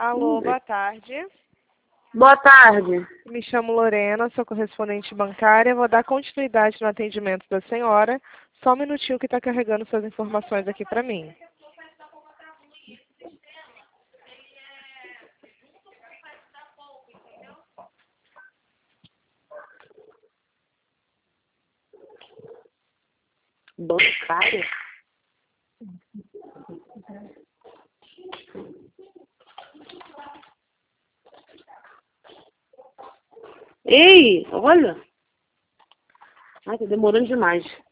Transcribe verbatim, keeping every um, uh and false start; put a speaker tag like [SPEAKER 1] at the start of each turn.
[SPEAKER 1] Alô, boa tarde.
[SPEAKER 2] Boa tarde.
[SPEAKER 1] Me chamo Lorena, sou correspondente bancária. Vou dar continuidade no atendimento da senhora. Só um minutinho que está carregando suas informações aqui para mim.
[SPEAKER 2] Bancária? Ei, olha. Ai, tá demorando demais.